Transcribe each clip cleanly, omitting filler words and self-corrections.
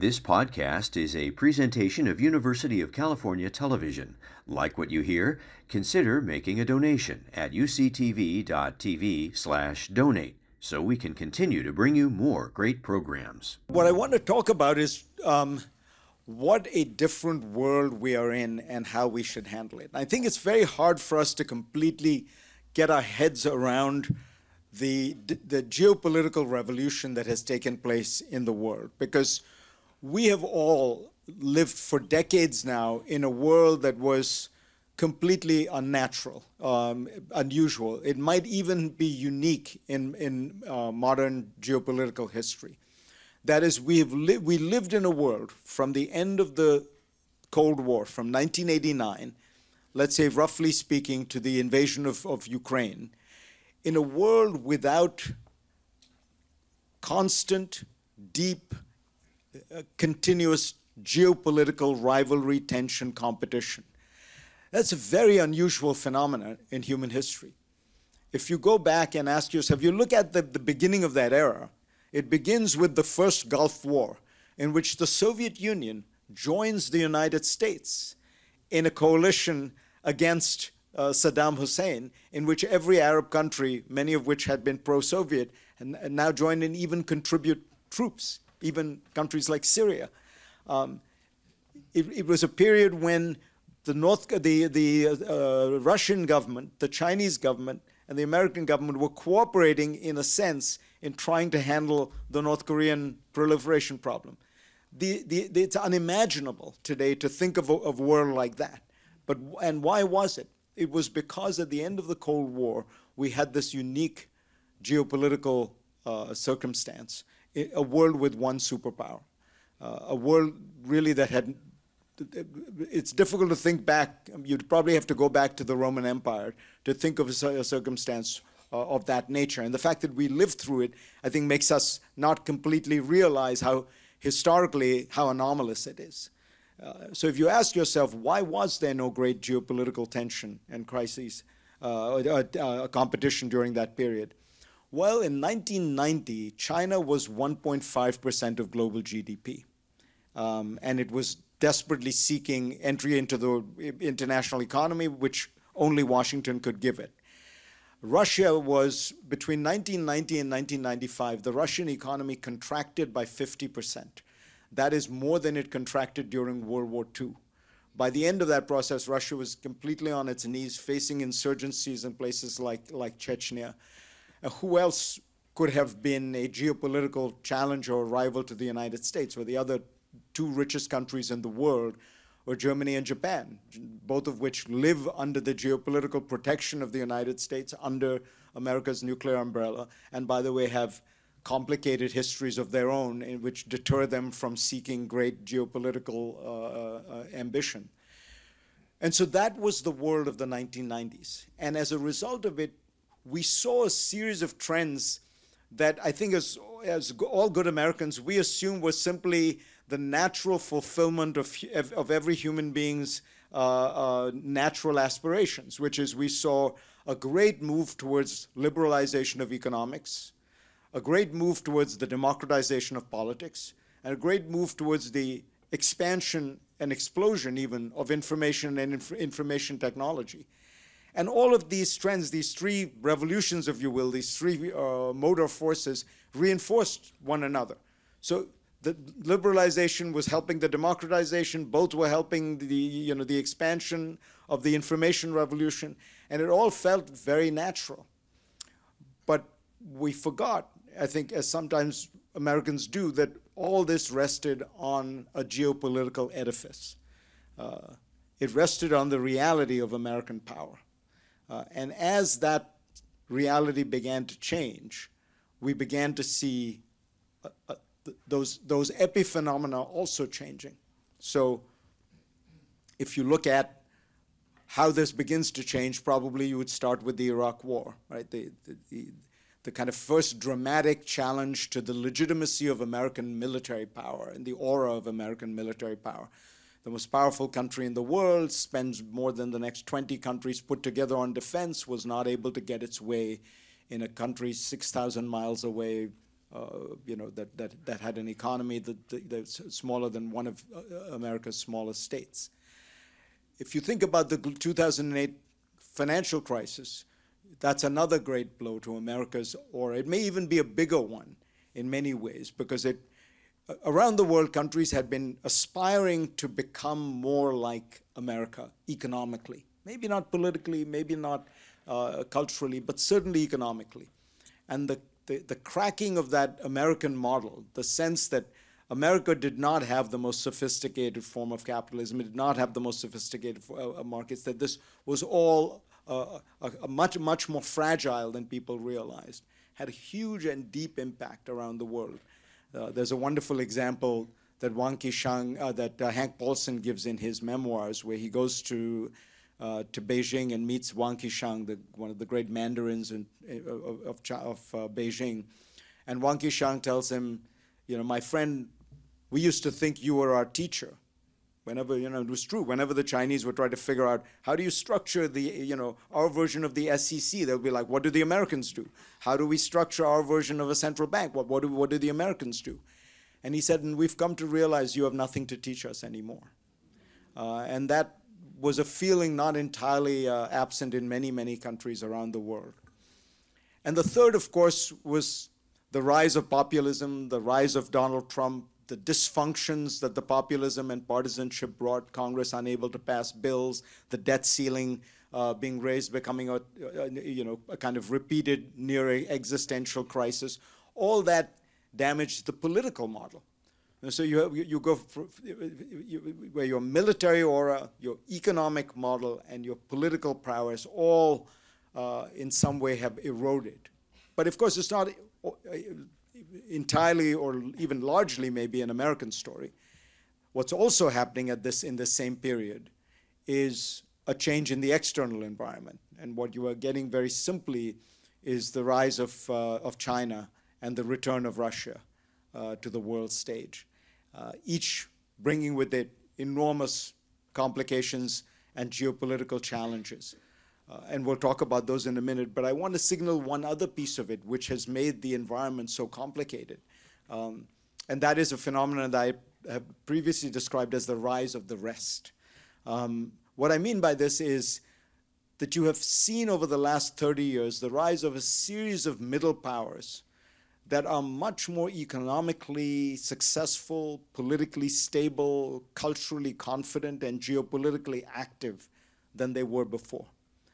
This podcast is a presentation of University of California Television. Like what you hear? Consider making a donation at uctv.tv/donate so we can continue to bring you more great programs. What I want to talk about is what a different world we are in and how we should handle it. I think it's very hard for us to completely get our heads around the geopolitical revolution that has taken place in the world, because we have all lived for decades now in a world that was completely unnatural, unusual. It might even be unique in modern geopolitical history. That is, we lived in a world from the end of the Cold War, from 1989, let's say roughly speaking, to the invasion of Ukraine, in a world without constant, deep, continuous geopolitical rivalry, tension, competition. That's a very unusual phenomenon in human history. If you go back and ask yourself, you look at the beginning of that era, it begins with the first Gulf War, in which the Soviet Union joins the United States in a coalition against Saddam Hussein, in which every Arab country, many of which had been pro-Soviet, and now join and even contribute troops, even countries like Syria. It was a period when the Russian government, the Chinese government, and the American government were cooperating, in a sense, in trying to handle the North Korean proliferation problem. It's unimaginable today to think of a world like that. And why was it? It was because at the end of the Cold War, we had this unique geopolitical circumstance, a world with one superpower, a world really that had, it's difficult to think back. You'd probably have to go back to the Roman Empire to think of a circumstance of that nature. And the fact that we lived through it, I think, makes us not completely realize how historically, how anomalous it is. So if you ask yourself, why was there no great geopolitical tension and crises, competition during that period? Well, in 1990, China was 1.5% of global GDP. And it was desperately seeking entry into the international economy, which only Washington could give it. Russia was, between 1990 and 1995, the Russian economy contracted by 50%. That is more than it contracted during World War II. By the end of that process, Russia was completely on its knees, facing insurgencies in places like Chechnya. Who else could have been a geopolitical challenger or rival to the United States? Were the other two richest countries in the world were Germany and Japan, both of which live under the geopolitical protection of the United States, under America's nuclear umbrella, and by the way, have complicated histories of their own in which deter them from seeking great geopolitical ambition. And so that was the world of the 1990s. And as a result of it, we saw a series of trends that I think as all good Americans, we assume was simply the natural fulfillment of every human being's natural aspirations, which is we saw a great move towards liberalization of economics, a great move towards the democratization of politics, and a great move towards the expansion and explosion even of information and information technology. And all of these trends, these three revolutions, if you will, these three motor forces reinforced one another. So the liberalization was helping the democratization, both were helping the expansion of the information revolution, and it all felt very natural. But we forgot, I think, as sometimes Americans do, that all this rested on a geopolitical edifice. It rested on the reality of American power. And as that reality began to change, we began to see those epiphenomena also changing. So if you look at how this begins to change, probably you would start with the Iraq War, right? The kind of first dramatic challenge to the legitimacy of American military power and the aura of American military power. The most powerful country in the world, spends more than the next 20 countries put together on defense, was not able to get its way in a country 6,000 miles away, that had an economy that's smaller than one of America's smallest states. If you think about the 2008 financial crisis, that's another great blow to America's, or it may even be a bigger one in many ways, because around the world, countries had been aspiring to become more like America economically. Maybe not politically, maybe not culturally, but certainly economically. And the cracking of that American model, the sense that America did not have the most sophisticated form of capitalism, it did not have the most sophisticated markets, that this was all much more fragile than people realized, had a huge and deep impact around the world. There's a wonderful example that Wang Qishan, that Hank Paulson gives in his memoirs, where he goes to Beijing and meets Wang Qishan, one of the great mandarins of Beijing. And Wang Qishan tells him, my friend, we used to think you were our teacher. Whenever, it was true. Whenever the Chinese would try to figure out how do you structure our version of the SEC, they'll be like, what do the Americans do? How do we structure our version of a central bank? What do the Americans do? And he said, and we've come to realize you have nothing to teach us anymore. And that was a feeling not entirely absent in many, many countries around the world. And the third, of course, was the rise of populism, the rise of Donald Trump, the dysfunctions that the populism and partisanship brought, Congress unable to pass bills, the debt ceiling being raised, becoming a kind of repeated near existential crisis. All that damaged the political model. And so you go where your military aura, your economic model, and your political prowess all in some way have eroded. But of course, it's not entirely or even largely maybe an American story. What's also happening in this same period is a change in the external environment. And what you are getting very simply is the rise of China and the return of Russia to the world stage, each bringing with it enormous complications and geopolitical challenges. And we'll talk about those in a minute, but I want to signal one other piece of it which has made the environment so complicated. And that is a phenomenon that I have previously described as the rise of the rest. What I mean by this is that you have seen over the last 30 years the rise of a series of middle powers that are much more economically successful, politically stable, culturally confident, and geopolitically active than they were before.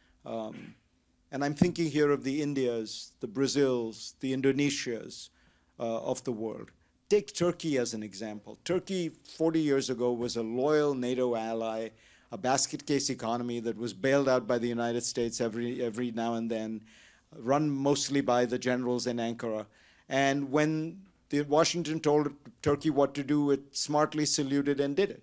And I'm thinking here of the Indias, the Brazils, the Indonesias of the world. Take Turkey as an example. Turkey 40 years ago was a loyal NATO ally, a basket case economy that was bailed out by the United States every now and then, run mostly by the generals in Ankara. And when Washington told Turkey what to do, it smartly saluted and did it.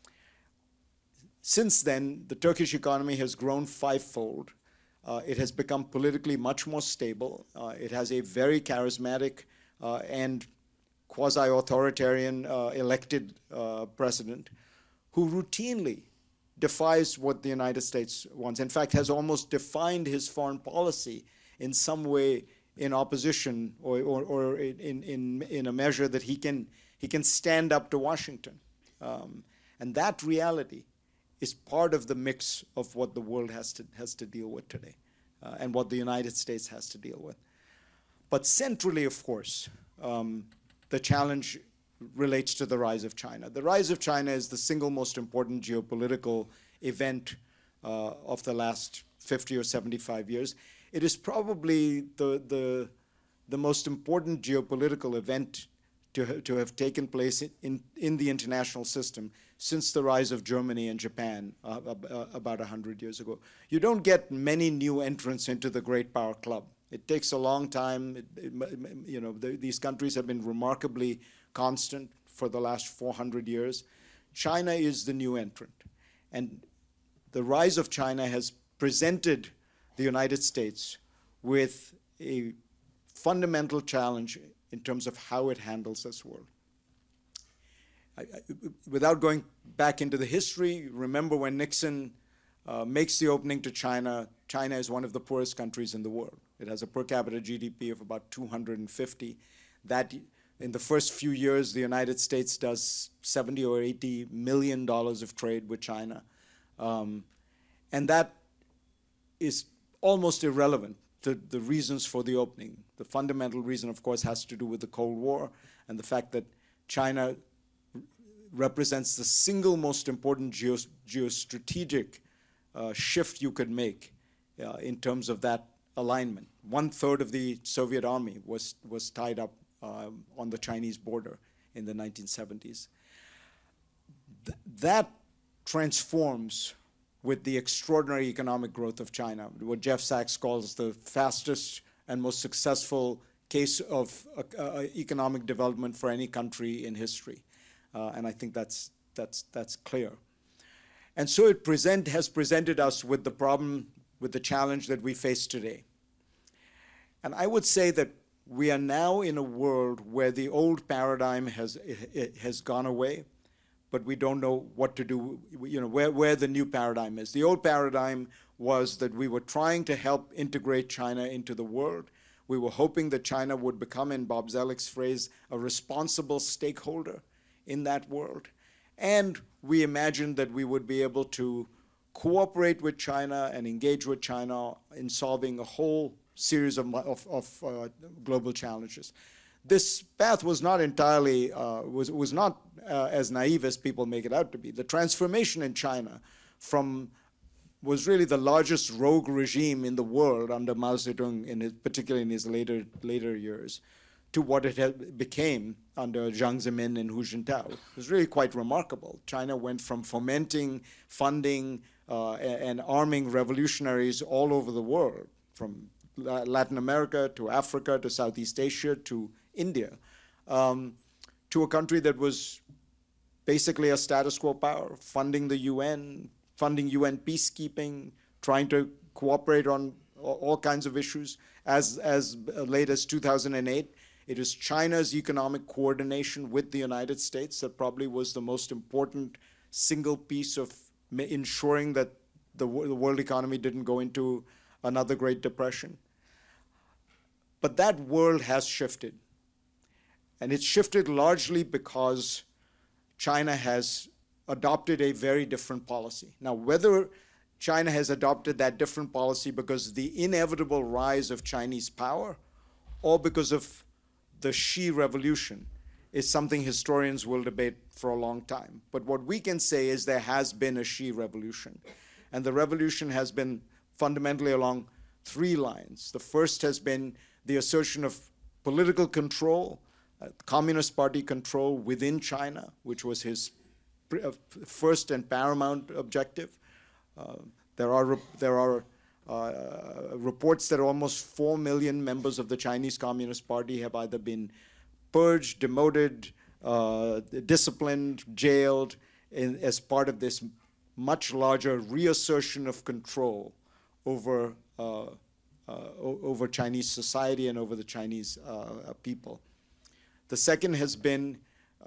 Since then, the Turkish economy has grown fivefold. It has become politically much more stable. It has a very charismatic and quasi-authoritarian elected president who routinely defies what the United States wants. In fact, has almost defined his foreign policy in some way in opposition or in a measure that he can stand up to Washington. And that reality is part of the mix of what the world has to deal with today, and what the United States has to deal with. But centrally, of course, the challenge relates to the rise of China. The rise of China is the single most important geopolitical event of the last 50 or 75 years. It is probably the most important geopolitical event to have taken place in the international system since the rise of Germany and Japan about 100 years ago. You don't get many new entrants into the great power club. It takes a long time. These countries have been remarkably constant for the last 400 years. China is the new entrant. And the rise of China has presented the United States with a fundamental challenge in terms of how it handles this world. Without going back into the history, remember when Nixon makes the opening to China, China is one of the poorest countries in the world. It has a per capita GDP of about 250. that in the first few years, the United States does $70 or $80 million of trade with China. And that is almost irrelevant to the reasons for the opening. The fundamental reason, of course, has to do with the Cold War and the fact that China represents the single most important geostrategic shift you could make in terms of that alignment. 1/3 of the Soviet army was tied up on the Chinese border in the 1970s. That transforms with the extraordinary economic growth of China, what Jeff Sachs calls the fastest and most successful case of economic development for any country in history. And I think that's clear. And so it has presented us with the problem, with the challenge that we face today. And I would say that we are now in a world where the old paradigm has gone away, but we don't know what to do, where the new paradigm is. The old paradigm was that we were trying to help integrate China into the world. We were hoping that China would become, in Bob Zoellick's phrase, a responsible stakeholder in that world. And we imagined that we would be able to cooperate with China and engage with China in solving a whole series of global challenges. This path was not entirely, was not as naive as people make it out to be. The transformation in China was really the largest rogue regime in the world under Mao Zedong, particularly in his later years, to what it became under Jiang Zemin and Hu Jintao. It was really quite remarkable. China went from fomenting, funding, and arming revolutionaries all over the world, from Latin America to Africa to Southeast Asia to India, to a country that was basically a status quo power, funding the UN, funding UN peacekeeping, trying to cooperate on all kinds of issues. As late as 2008, it is China's economic coordination with the United States that probably was the most important single piece of ensuring that the world economy didn't go into another Great Depression. But that world has shifted. And it's shifted largely because China has adopted a very different policy. Now, whether China has adopted that different policy because of the inevitable rise of Chinese power or because of the Xi revolution is something historians will debate for a long time. But what we can say is there has been a Xi revolution. And the revolution has been fundamentally along 3 lines. The first has been the assertion of political control, Communist Party control within China, which was his first and paramount objective. There are reports that almost 4 million members of the Chinese Communist Party have either been purged, demoted, disciplined, jailed as part of this much larger reassertion of control over Chinese society and over the Chinese people. The second has been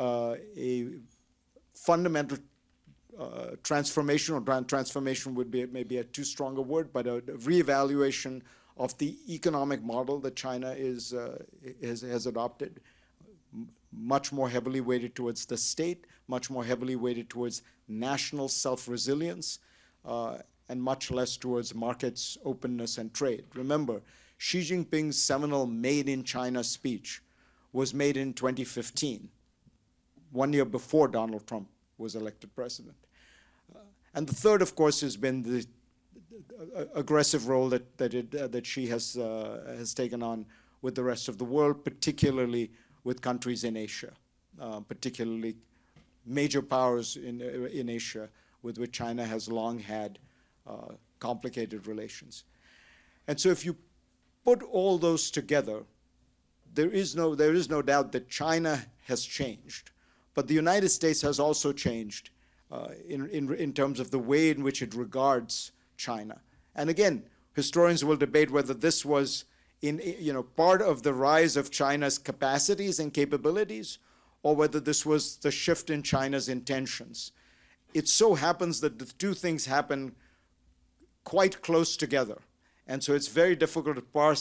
a fundamental transformation, or transformation would be maybe a too strong a word, but a reevaluation of the economic model that China has adopted, much more heavily weighted towards the state, much more heavily weighted towards national self-resilience, and much less towards markets, openness, and trade. Remember, Xi Jinping's seminal Made in China speech was made in 2015, 1 year before Donald Trump was elected president. And the third, of course, has been the aggressive role that Xi has taken on with the rest of the world, particularly with countries in Asia, particularly major powers in Asia with which China has long had complicated relations. And so if you put all those together, there is no doubt that China has changed. But the United States has also changed in terms of the way in which it regards China. And again, historians will debate whether this was part of the rise of China's capacities and capabilities, or whether this was the shift in China's intentions. It so happens that the two things happen quite close together. And so it's very difficult to parse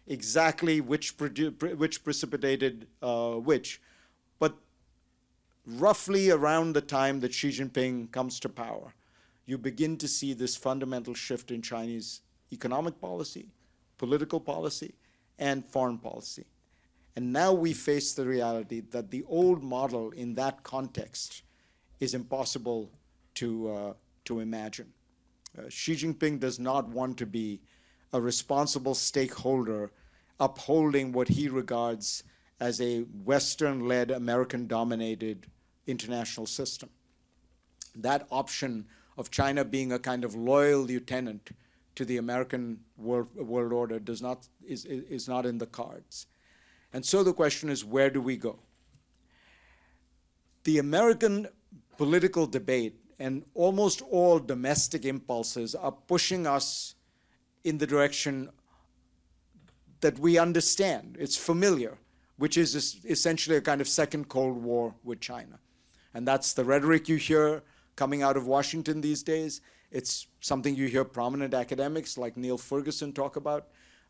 exactly which precipitated which. But roughly around the time that Xi Jinping comes to power, you begin to see this fundamental shift in Chinese economic policy, political policy, and foreign policy. And now we face the reality that the old model in that context is impossible to imagine. Xi Jinping does not want to be a responsible stakeholder upholding what he regards as a Western-led, American-dominated international system. That option of China being a kind of loyal lieutenant to the American world order is not in the cards. And so the question is, where do we go? The American political debate and almost all domestic impulses are pushing us in the direction that we understand. It's familiar, which is essentially a kind of second Cold War with China. And that's the rhetoric you hear coming out of Washington these days. It's something you hear prominent academics like Neil Ferguson talk about.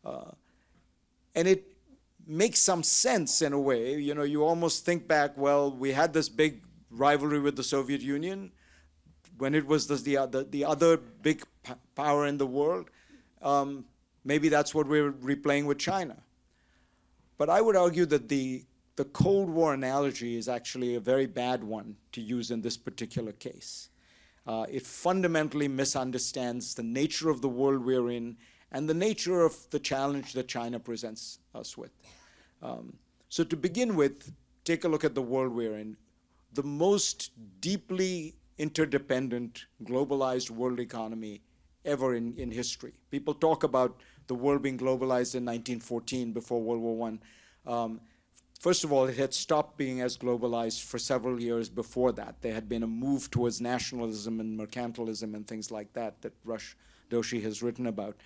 And it makes some sense in a way. You know, you almost think back, well, we had this big rivalry with the Soviet Union when it was the other big power in the world. Maybe that's what we're replaying with China. But I would argue that the Cold War analogy is actually a very bad one to use in this particular case. It fundamentally misunderstands the nature of the world we're in and the nature of the challenge that China presents us with. So to begin with, take a look at the world we're in. The most deeply interdependent, globalized world economy ever in history. People talk about the world being globalized in 1914 before World War I. First of all, it had stopped being as globalized for several years before that. There had been a move towards nationalism and mercantilism and things like that Rush Doshi has written about.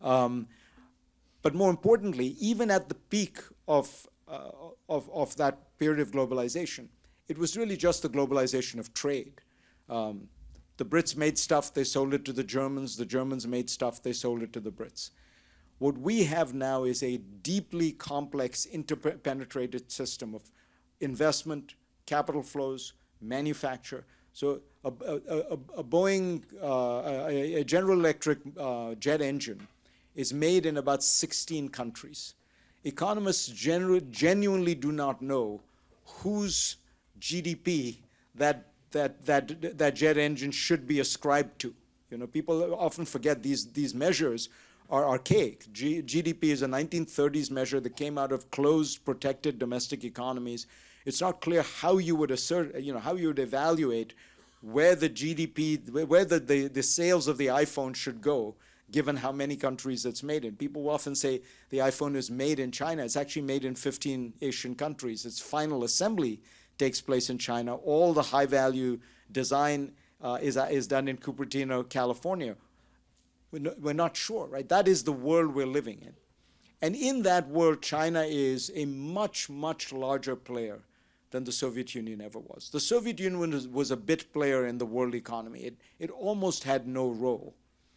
But more importantly, even at the peak of that period of globalization, it was really just the globalization of trade. The Brits made stuff, they sold it to the Germans made stuff, they sold it to the Brits. What we have now is a deeply complex, interpenetrated system of investment, capital flows, manufacture. So a Boeing, a General Electric jet engine is made in about 16 countries. Economists genuinely do not know whose GDP that jet engine should be ascribed to. You know, people often forget these measures are archaic. GDP is a 1930s measure that came out of closed, protected domestic economies. It's not clear how you would how you would evaluate where the GDP, where the sales of the iPhone should go, given how many countries it's made in. People often say the iPhone is made in China. It's actually made in 15 Asian countries. Its final assembly takes place in China. All the high-value design is done in Cupertino, California. We're not sure, right? That is the world we're living in. And in that world, China is a much, much larger player than the Soviet Union ever was. The Soviet Union was a bit player in the world economy. It almost had no role.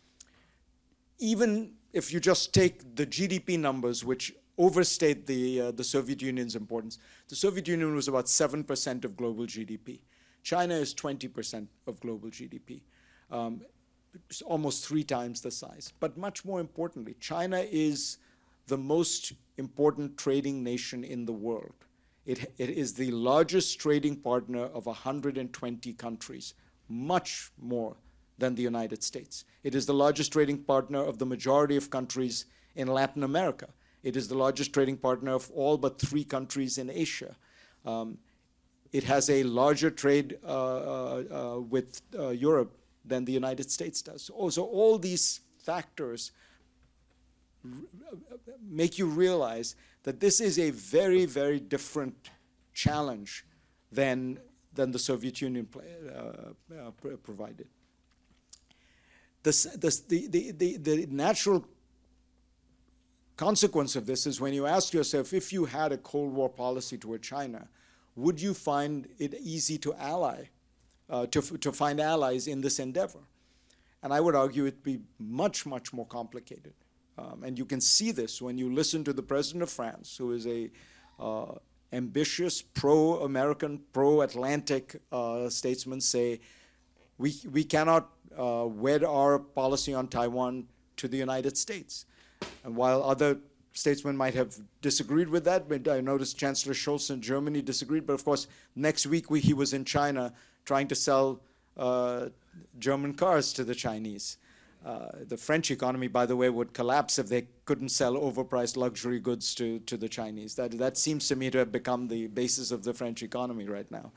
Even if you just take the GDP numbers, which overstate the Soviet Union's importance, the Soviet Union was about 7% of global GDP. China is 20% of global GDP. It's almost 3 times the size. But much more importantly, China is the most important trading nation in the world. It is the largest trading partner of 120 countries, much more than the United States. It is the largest trading partner of the majority of countries in Latin America. It is the largest trading partner of all but 3 countries in Asia. It has a larger trade with Europe than the United States does. So all these factors make you realize that this is a very, very different challenge than the Soviet Union provided. The natural consequence of this is when you ask yourself, if you had a Cold War policy toward China, would you find it easy to to find allies in this endeavor? And I would argue it'd be much, much more complicated. And you can see this when you listen to the president of France, who is a ambitious, pro-American, pro-Atlantic statesman, say, we cannot wed our policy on Taiwan to the United States. And while other statesmen might have disagreed with that, but I noticed Chancellor Scholz in Germany disagreed, but of course, next week he was in China trying to sell German cars to the Chinese. The French economy, by the way, would collapse if they couldn't sell overpriced luxury goods to the Chinese. That seems to me to have become the basis of the French economy right now.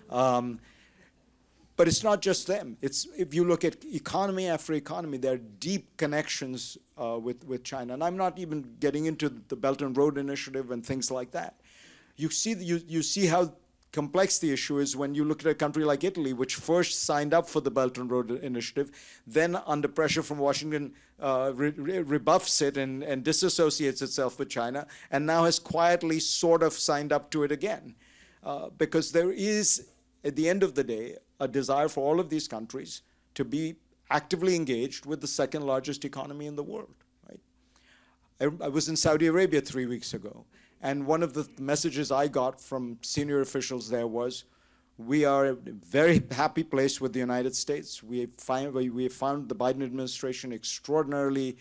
But it's not just them. If you look at economy after economy, there are deep connections with China. And I'm not even getting into the Belt and Road Initiative and things like that. You see how complex the issue is when you look at a country like Italy, which first signed up for the Belt and Road Initiative, then under pressure from Washington rebuffs it and disassociates itself with China, and now has quietly sort of signed up to it again. Because there is, at the end of the day, a desire for all of these countries to be actively engaged with the second largest economy in the world. Right? I was in Saudi Arabia 3 weeks ago, and one of the messages I got from senior officials there was, we are a very happy place with the United States. We have found the Biden administration extraordinarily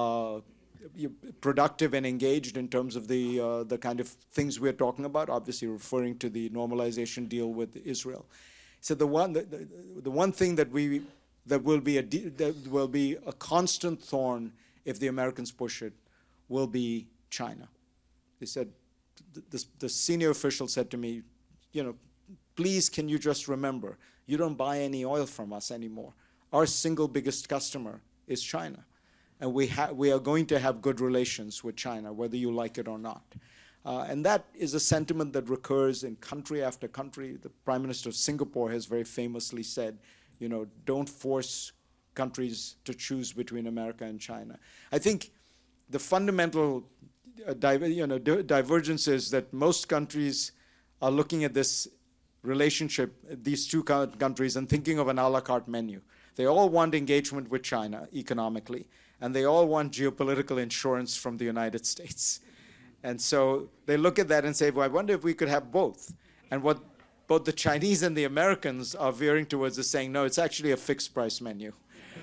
productive and engaged in terms of the kind of things we're talking about, obviously referring to the normalization deal with Israel. So the one thing that will be a constant thorn if the Americans push it will be China. They said, the senior official said to me, please can you just remember, you don't buy any oil from us anymore. Our single biggest customer is China. And we are going to have good relations with China, whether you like it or not. And that is a sentiment that recurs in country after country. The Prime Minister of Singapore has very famously said, don't force countries to choose between America and China. I think the fundamental divergence is that most countries are looking at this relationship, these two countries, and thinking of an a la carte menu. They all want engagement with China economically, and they all want geopolitical insurance from the United States. And so they look at that and say, well, I wonder if we could have both. And what both the Chinese and the Americans are veering towards is saying, no, it's actually a fixed price menu.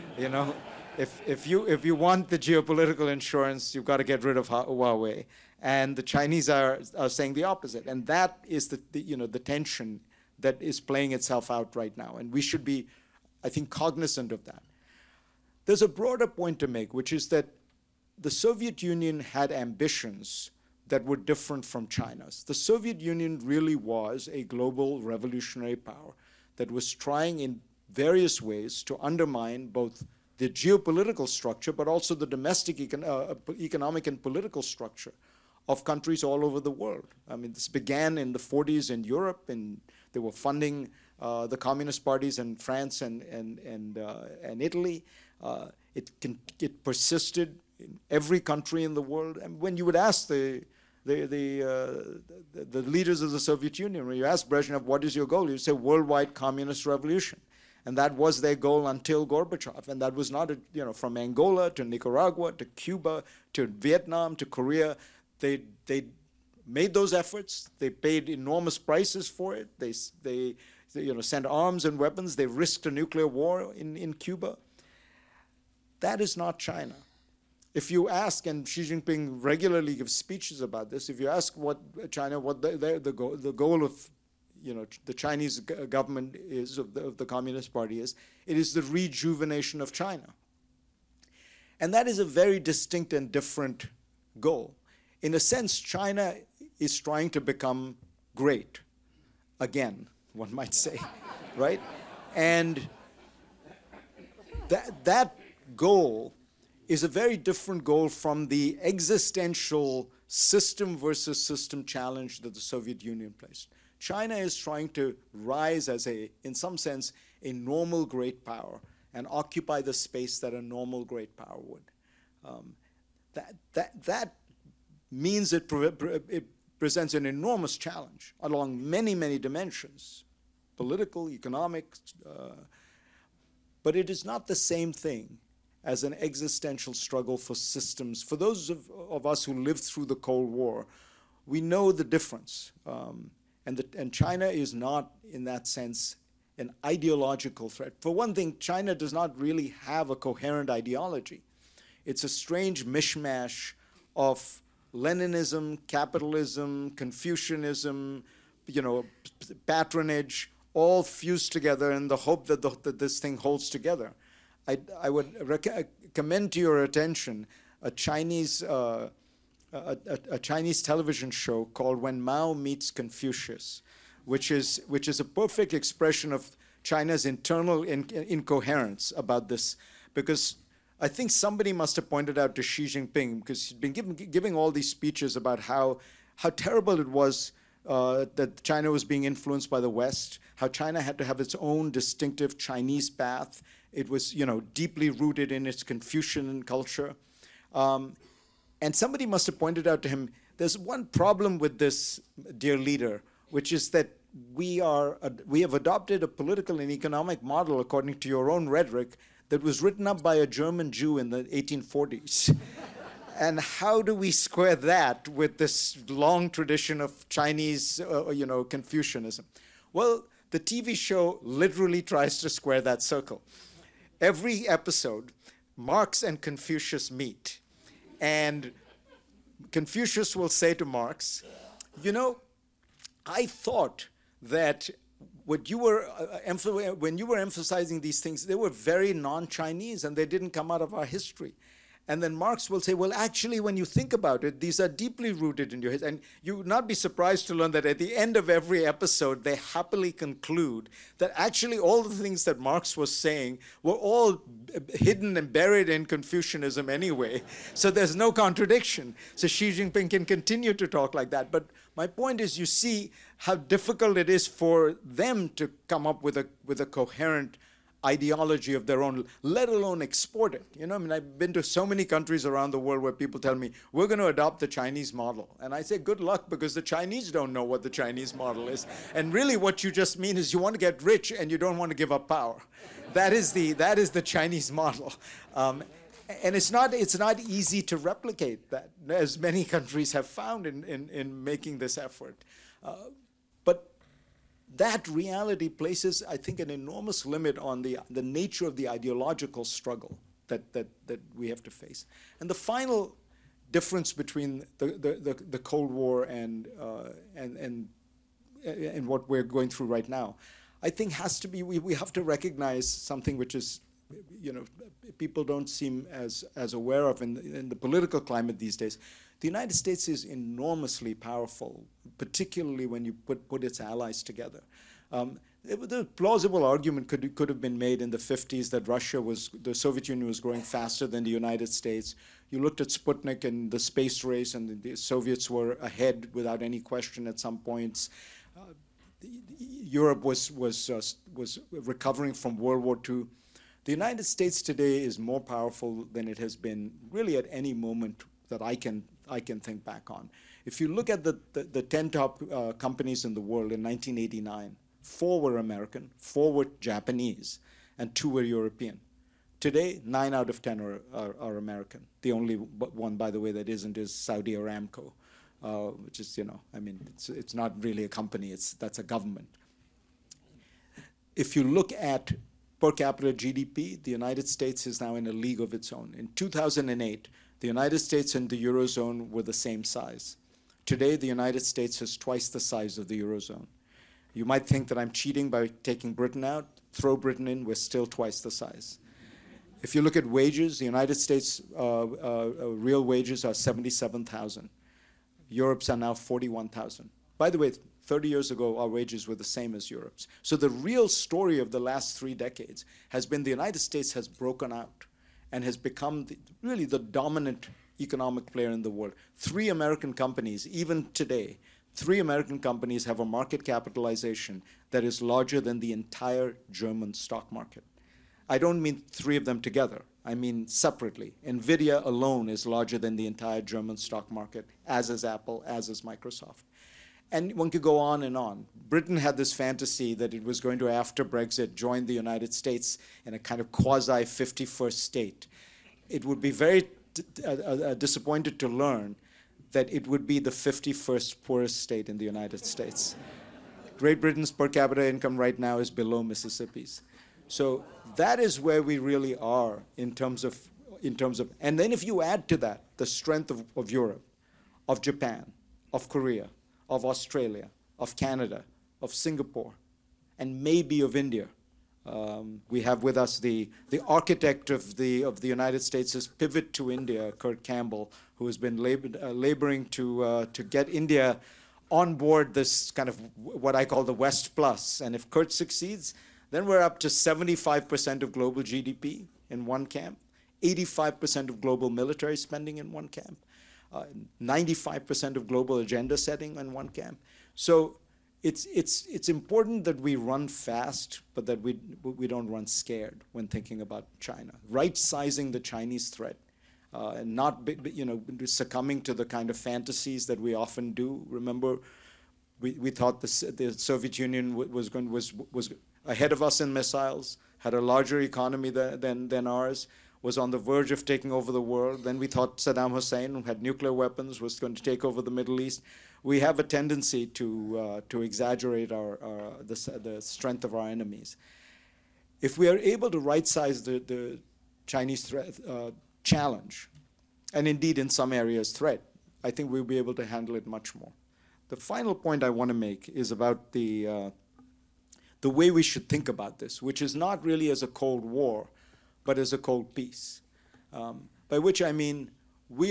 If you want the geopolitical insurance, you've got to get rid of Huawei. And the Chinese are saying the opposite. And that is the tension that is playing itself out right now. And we should be, I think, cognizant of that. There's a broader point to make, which is that the Soviet Union had ambitions that were different from China's. The Soviet Union really was a global revolutionary power that was trying in various ways to undermine both the geopolitical structure, but also the domestic economic and political structure of countries all over the world. I mean, this began in the 40s in Europe, and they were funding the communist parties in France and Italy. It persisted in every country in the world. And when you would ask the leaders of the Soviet Union, when you ask Brezhnev, what is your goal? You say worldwide communist revolution. And that was their goal until Gorbachev. And that was not, from Angola to Nicaragua to Cuba to Vietnam to Korea. They made those efforts. They paid enormous prices for it. They sent arms and weapons. They risked a nuclear war in Cuba. That is not China. If you ask, and Xi Jinping regularly gives speeches about this, if you ask what the goal of the Chinese government is, of the Communist Party is, it is the rejuvenation of China. And that is a very distinct and different goal. In a sense, China is trying to become great again, one might say, right? And that goal is a very different goal from the existential system versus system challenge that the Soviet Union placed. China is trying to rise as in some sense, a normal great power and occupy the space that a normal great power would. That means it presents an enormous challenge along many, many dimensions, political, economic, but it is not the same thing as an existential struggle for systems. For those of us who lived through the Cold War, we know the difference. And China is not, in that sense, an ideological threat. For one thing, China does not really have a coherent ideology. It's a strange mishmash of Leninism, capitalism, Confucianism, patronage, all fused together in the hope that this thing holds together. I would commend to your attention a Chinese television show called When Mao Meets Confucius, which is a perfect expression of China's internal incoherence about this, because I think somebody must have pointed out to Xi Jinping, because he's been giving all these speeches about how terrible it was that China was being influenced by the West, how China had to have its own distinctive Chinese path. It was, deeply rooted in its Confucian culture. And somebody must have pointed out to him, there's one problem with this, dear leader, which is that we have adopted a political and economic model, according to your own rhetoric, that was written up by a German Jew in the 1840s. And how do we square that with this long tradition of Chinese, Confucianism? Well, the TV show literally tries to square that circle. Every episode, Marx and Confucius meet. And Confucius will say to Marx, I thought that when you were emphasizing these things, they were very non-Chinese and they didn't come out of our history. And then Marx will say, well, actually, when you think about it, these are deeply rooted in your history. And you would not be surprised to learn that at the end of every episode, they happily conclude that actually all the things that Marx was saying were all hidden and buried in Confucianism anyway. So there's no contradiction. So Xi Jinping can continue to talk like that. But my point is, you see how difficult it is for them to come up with a coherent ideology of their own, let alone export it. I've been to so many countries around the world where people tell me, we're going to adopt the Chinese model. And I say, good luck, because the Chinese don't know what the Chinese model is. And really what you just mean is you want to get rich and you don't want to give up power. That is the Chinese model. And it's not easy to replicate that, as many countries have found in making this effort. But that reality places, I think, an enormous limit on the nature of the ideological struggle that we have to face. And the final difference between the Cold War and what we're going through right now, I think, has to be, we have to recognize something which is, people don't seem as aware of in the political climate these days. The United States is enormously powerful, particularly when you put its allies together. The plausible argument could have been made in the 50s that the Soviet Union was growing faster than the United States. You looked at Sputnik and the space race, and the Soviets were ahead without any question at some points. Europe was recovering from World War II. The United States today is more powerful than it has been really at any moment that I can think back on. If you look at the 10 top companies in the world in 1989, 4 were American, 4 were Japanese, and 2 were European. Today, 9 out of 10 are American. The only one, by the way, that isn't is Saudi Aramco, which is, it's not really a company, that's a government. If you look at per capita GDP, the United States is now in a league of its own. In 2008, the United States and the Eurozone were the same size. Today, the United States is twice the size of the Eurozone. You might think that I'm cheating by taking Britain out. Throw Britain in, we're still twice the size. If you look at wages, the United States real wages are 77,000. Europe's are now 41,000. By the way, 30 years ago, our wages were the same as Europe's. So the real story of the last 3 decades has been the United States has broken out and has become really the dominant economic player in the world. 3 American companies, even today, 3 American companies have a market capitalization that is larger than the entire German stock market. I don't mean 3 of them together. I mean separately. NVIDIA alone is larger than the entire German stock market, as is Apple, as is Microsoft. And one could go on and on. Britain had this fantasy that it was going to, after Brexit, join the United States in a kind of quasi-51st state. it would be very disappointed to learn that it would be the 51st poorest state in the United States. Great Britain's per capita income right now is below Mississippi's. So that is where we really are in terms of, and then if you add to that the strength of Europe, of Japan, of Korea, of Australia, of Canada, of Singapore, and maybe of India. We have with us the architect of the United States' pivot to India, Kurt Campbell, who has been laboring to get India on board this kind of what I call the West Plus. And if Kurt succeeds, then we're up to 75% of global GDP in one camp, 85% of global military spending in one camp, 95% of global agenda setting in one camp. So it's important that we run fast, but that we don't run scared when thinking about China. Right-sizing the Chinese threat, and not succumbing to the kind of fantasies that we often do. Remember, we thought the Soviet Union was ahead of us in missiles, had a larger economy than ours, was on the verge of taking over the world. Then we thought Saddam Hussein, who had nuclear weapons, was going to take over the Middle East. We have a tendency to exaggerate the strength of our enemies. If we are able to right-size the Chinese threat, challenge, and indeed in some areas threat, I think we'll be able to handle it much more. The final point I want to make is about the way we should think about this, which is not really as a Cold War, but as a cold peace. By which I mean we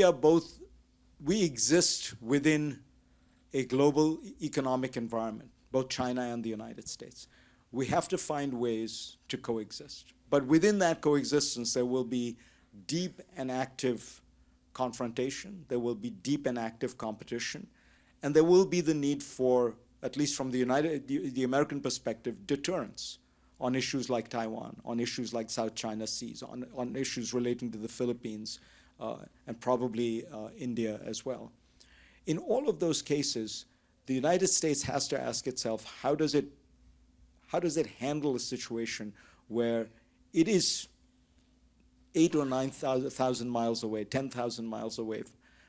exist within a global economic environment, both China and the United States. We have to find ways to coexist. But within that coexistence, there will be deep and active confrontation, there will be deep and active competition, and there will be the need for, at least from the American perspective, deterrence on issues like Taiwan, on issues like South China Seas, on issues relating to the Philippines, and probably India as well. In all of those cases, the United States has to ask itself, how does it handle a situation where it is 8,000 or 9,000 miles away, 10,000 miles away?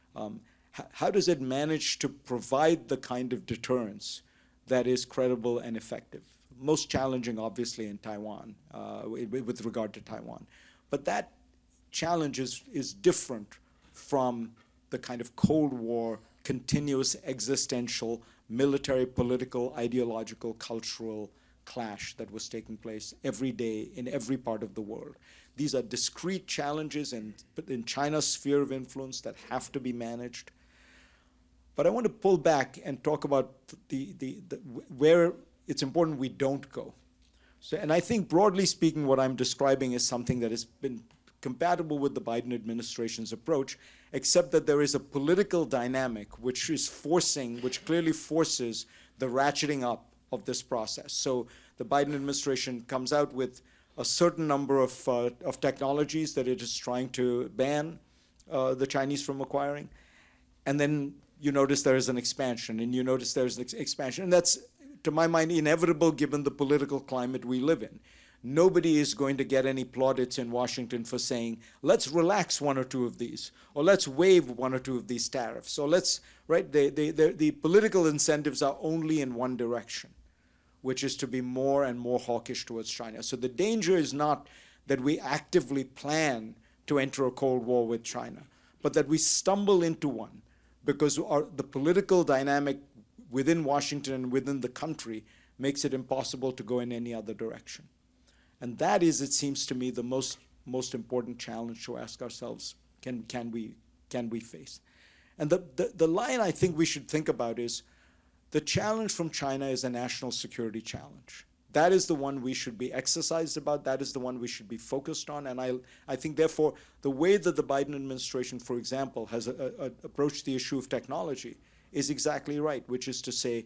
How does it manage to provide the kind of deterrence that is credible and effective? Most challenging, obviously, in Taiwan, with regard to Taiwan. But that challenge is different from the kind of Cold War, continuous existential, military, political, ideological, cultural clash that was taking place every day in every part of the world. These are discrete challenges in China's sphere of influence that have to be managed. But I want to pull back and talk about where it's important we don't go. So, and I think broadly speaking, what I'm describing is something that has been compatible with the Biden administration's approach, except that there is a political dynamic which clearly forces the ratcheting up of this process. So the Biden administration comes out with a certain number of technologies that it is trying to ban the Chinese from acquiring. And then you notice there is an expansion, and you notice there's an expansion. And that's, to my mind, inevitable given the political climate we live in. Nobody is going to get any plaudits in Washington for saying, let's relax one or two of these, or let's waive one or two of these tariffs. So the political incentives are only in one direction, which is to be more and more hawkish towards China. So the danger is not that we actively plan to enter a Cold War with China, but that we stumble into one because the political dynamic within Washington and within the country makes it impossible to go in any other direction. And that is, it seems to me, the most important challenge to ask ourselves, can we face? And the line I think we should think about is, the challenge from China is a national security challenge. That is the one we should be exercised about. That is the one we should be focused on. And I think, therefore, the way that the Biden administration, for example, has approached the issue of technology is exactly right, which is to say,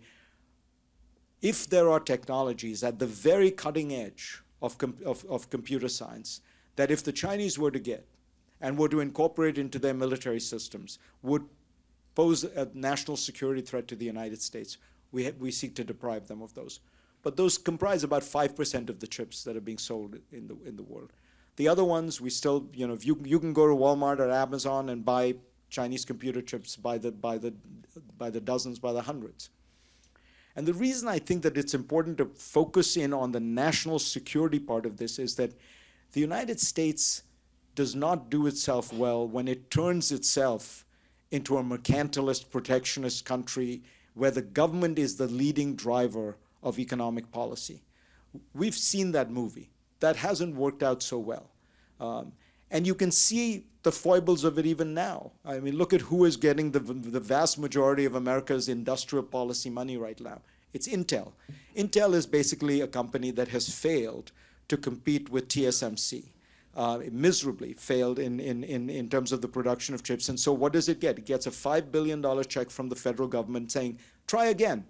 if there are technologies at the very cutting edge of computer science that if the Chinese were to get and were to incorporate into their military systems would pose a national security threat to the United States, we seek to deprive them of those. But those comprise about 5% of the chips that are being sold in the world. The other ones, we still, if you can go to Walmart or Amazon and buy Chinese computer chips by the dozens, by the hundreds. And the reason I think that it's important to focus in on the national security part of this is that the United States does not do itself well when it turns itself into a mercantilist, protectionist country where the government is the leading driver of economic policy. We've seen that movie. That hasn't worked out so well. And you can see the foibles of it even now. I mean, look at who is getting the vast majority of America's industrial policy money right now. It's Intel. Intel is basically a company that has failed to compete with TSMC. Miserably failed in terms of the production of chips. And so what does it get? It gets a $5 billion check from the federal government saying, try again.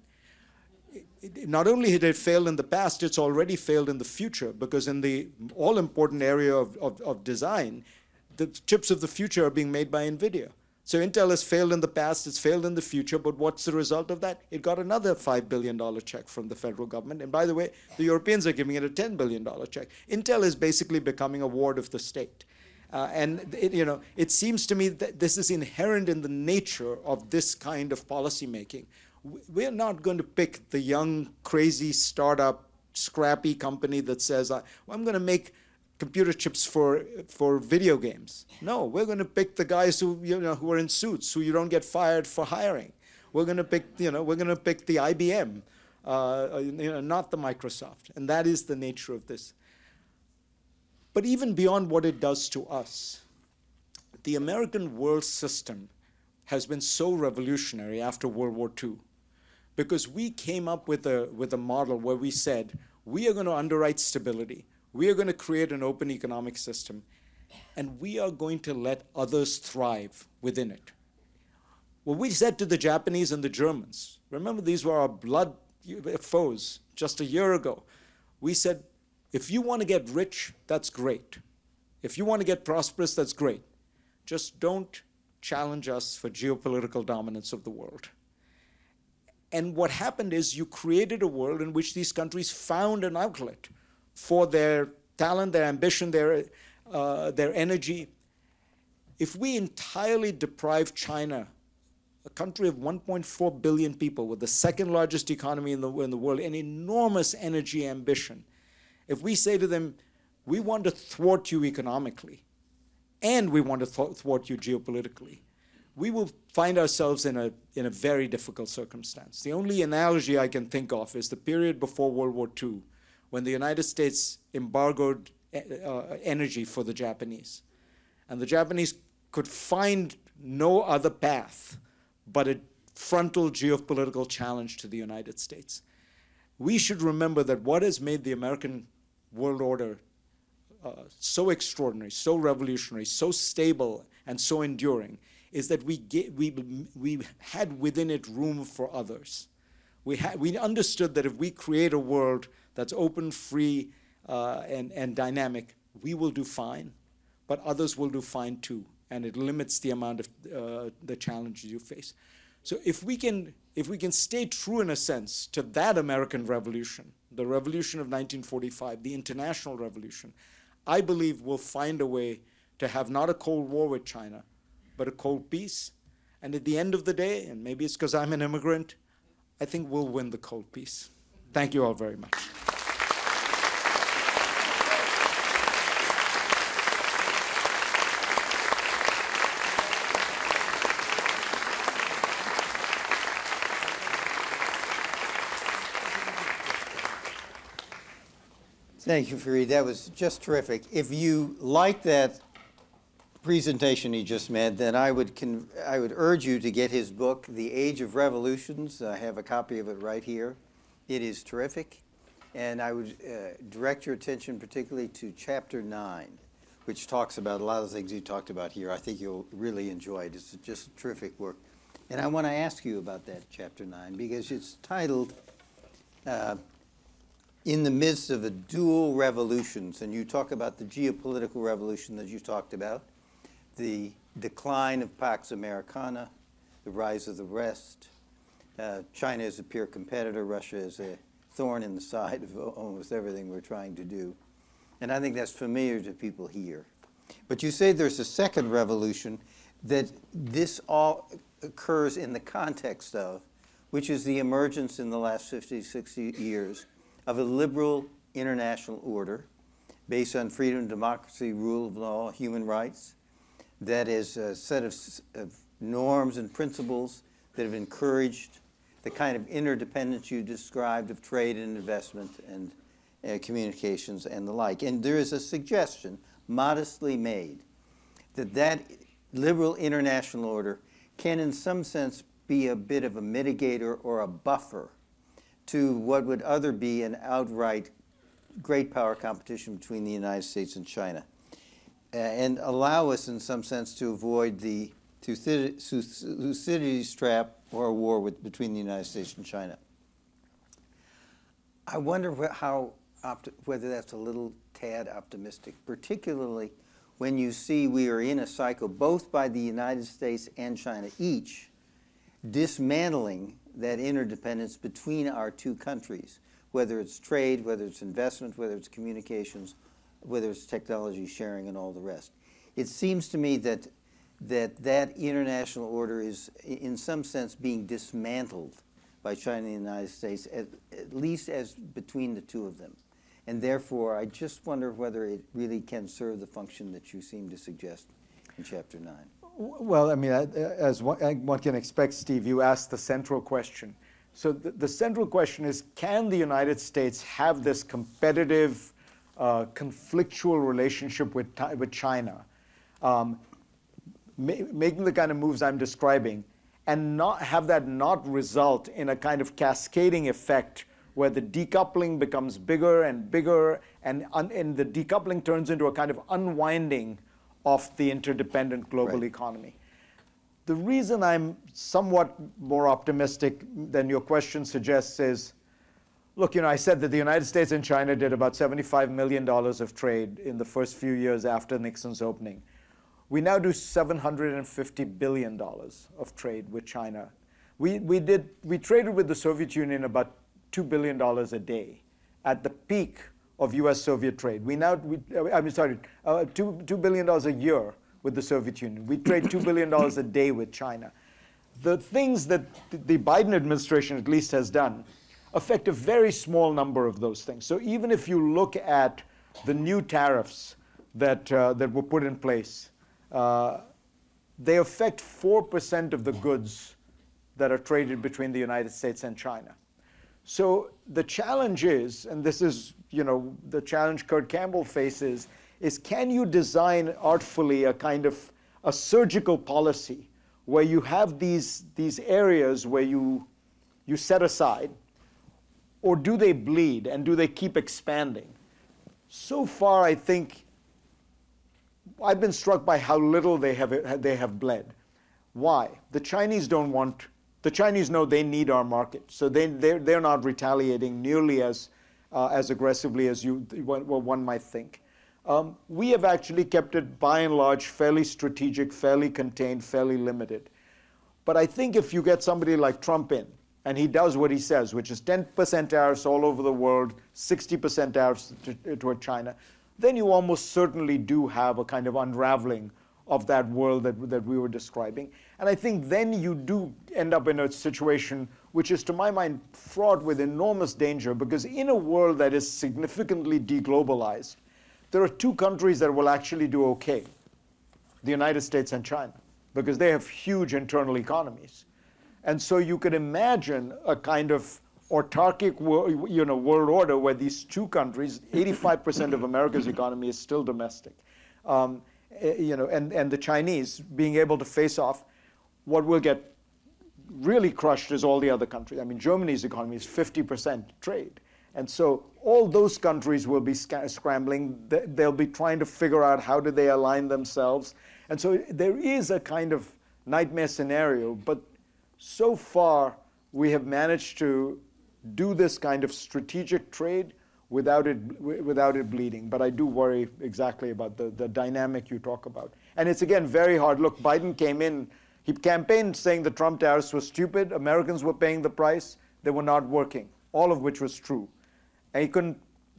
Not only had it failed in the past, it's already failed in the future, because in the all-important area of design, the chips of the future are being made by NVIDIA. So Intel has failed in the past, it's failed in the future, but what's the result of that? It got another $5 billion check from the federal government. And by the way, the Europeans are giving it a $10 billion check. Intel is basically becoming a ward of the state. It seems to me that this is inherent in the nature of this kind of policymaking. We're not going to pick the young, crazy, startup, scrappy company that says, well, I'm going to make computer chips for video games. No, we're going to pick the guys who are in suits, who you don't get fired for hiring. We're going to pick the IBM, not the Microsoft, and that is the nature of this. But even beyond what it does to us, the American world system has been so revolutionary after World War II, because we came up with a model where we said, we are going to underwrite stability. We are going to create an open economic system, and we are going to let others thrive within it. Well, we said to the Japanese and the Germans, remember these were our blood foes just a year ago. We said, if you want to get rich, that's great. If you want to get prosperous, that's great. Just don't challenge us for geopolitical dominance of the world. And what happened is you created a world in which these countries found an outlet for their talent, their ambition, their energy. If we entirely deprive China, a country of 1.4 billion people with the second largest economy in the world, an enormous energy ambition, if we say to them, we want to thwart you economically, and we want to thwart you geopolitically, we will find ourselves in a very difficult circumstance. The only analogy I can think of is the period before World War II, when the United States embargoed energy for the Japanese. And the Japanese could find no other path but a frontal geopolitical challenge to the United States. We should remember that what has made the American world order so extraordinary, so revolutionary, so stable, and so enduring is that we had within it room for others. We understood that if we create a world that's open, free, and dynamic, we will do fine, but others will do fine too, and it limits the amount of the challenges you face. So if we can stay true in a sense to that American revolution, the revolution of 1945, the international revolution, I believe we'll find a way to have not a Cold War with China, but a cold peace. And at the end of the day, and maybe it's because I'm an immigrant, I think we'll win the cold peace. Thank you all very much. Thank you, Fareed. That was just terrific. If you like that presentation he just made, then I would urge you to get his book, The Age of Revolutions. I have a copy of it right here. It is terrific. And I would direct your attention particularly to Chapter 9, which talks about a lot of the things you talked about here. I think you'll really enjoy it. It's just terrific work. And I want to ask you about that Chapter 9 because it's titled In the Midst of a Dual Revolutions. And you talk about the geopolitical revolution that you talked about, the decline of Pax Americana, the rise of the West, China as a peer competitor, Russia as a thorn in the side of almost everything we're trying to do. And I think that's familiar to people here. But you say there's a second revolution that this all occurs in the context of, which is the emergence in the last 50, 60 years of a liberal international order based on freedom, democracy, rule of law, human rights, that is a set of norms and principles that have encouraged the kind of interdependence you described of trade and investment and communications and the like. And there is a suggestion, modestly made, that that liberal international order can in some sense be a bit of a mitigator or a buffer to what would other be an outright great power competition between the United States and China, and allow us in some sense to avoid the Thucydides trap or a war between the United States and China. I wonder whether that's a little tad optimistic, particularly when you see we are in a cycle, both by the United States and China, each dismantling that interdependence between our two countries, whether it's trade, whether it's investment, whether it's communications, whether it's technology sharing and all the rest. It seems to me that international order is in some sense being dismantled by China and the United States, at least as between the two of them. And therefore, I just wonder whether it really can serve the function that you seem to suggest in Chapter 9. Well, I mean, as one can expect, Steve, you asked the central question. So the central question is, can the United States have this competitive, conflictual relationship with China, making the kind of moves I'm describing, and not have that not result in a kind of cascading effect where the decoupling becomes bigger and bigger, and the decoupling turns into a kind of unwinding of the interdependent global economy. The reason I'm somewhat more optimistic than your question suggests is, look, I said that the United States and China did about $75 million of trade in the first few years after Nixon's opening. We now do $750 billion of trade with China. We traded with the Soviet Union about $2 billion a day at the peak of U.S.-Soviet trade. $2 billion a year with the Soviet Union. We trade $2 billion a day with China. The things that the Biden administration at least has done affect a very small number of those things. So even if you look at the new tariffs that were put in place, they affect 4% of the goods that are traded between the United States and China. So the challenge is, and this is the challenge Kurt Campbell faces, is can you design artfully a kind of a surgical policy where you have these areas where you set aside, or do they bleed and do they keep expanding? So far, I think I've been struck by how little they have bled. Why? The Chinese know they need our market, so they're not retaliating nearly as aggressively as one might think. We have actually kept it, by and large, fairly strategic, fairly contained, fairly limited. But I think if you get somebody like Trump in, and he does what he says, which is 10% tariffs all over the world, 60% tariffs toward China, then you almost certainly do have a kind of unraveling of that world that we were describing. And I think then you do end up in a situation which is, to my mind, fraught with enormous danger, because in a world that is significantly deglobalized, there are two countries that will actually do okay, the United States and China, because they have huge internal economies. And so you could imagine a kind of autarkic world order where these two countries, 85% of America's economy is still domestic, and the Chinese being able to face off. What will get really crushed is all the other countries. I mean, Germany's economy is 50% trade. And so all those countries will be scrambling. They'll be trying to figure out how do they align themselves. And so there is a kind of nightmare scenario. But so far, we have managed to do this kind of strategic trade without it bleeding. But I do worry exactly about the dynamic you talk about. And it's, again, very hard. Look, Biden came in. He campaigned saying the Trump tariffs were stupid. Americans were paying the price. They were not working, all of which was true. And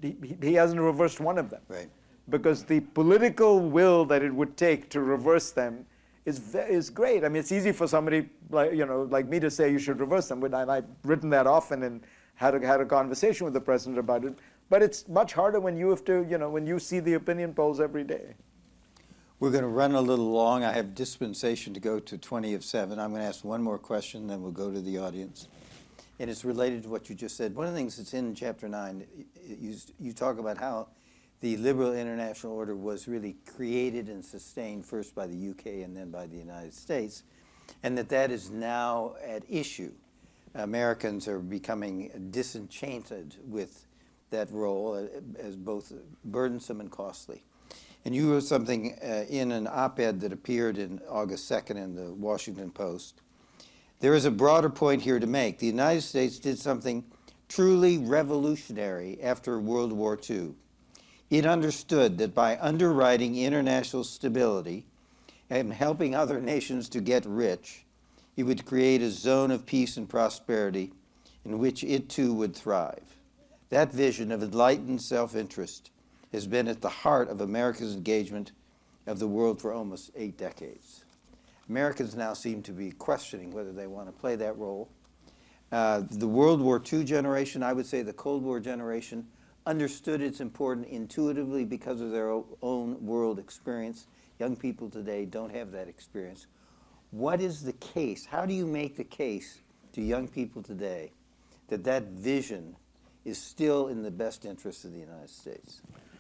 he hasn't reversed one of them. Right. Because the political will that it would take to reverse them is great. I mean, it's easy for somebody like me to say you should reverse them, and I've written that often and had a conversation with the president about it. But it's much harder when you have to, when you see the opinion polls every day. We're going to run a little long. I have dispensation to go to 20 of 7. I'm going to ask one more question, then we'll go to the audience. And it's related to what you just said. One of the things that's in Chapter 9, you talk about how the liberal international order was really created and sustained first by the UK and then by the United States, and that is now at issue. Americans are becoming disenchanted with that role as both burdensome and costly. And you wrote something in an op-ed that appeared in August 2nd in the Washington Post. There is a broader point here to make. The United States did something truly revolutionary after World War II. It understood that by underwriting international stability and helping other nations to get rich, it would create a zone of peace and prosperity in which it too would thrive. That vision of enlightened self-interest has been at the heart of America's engagement of the world for almost 8 decades. Americans now seem to be questioning whether they want to play that role. The World War II generation, I would say the Cold War generation, understood its importance intuitively because of their own world experience. Young people today don't have that experience. What is the case? How do you make the case to young people today that that vision is still in the best interest of the United States?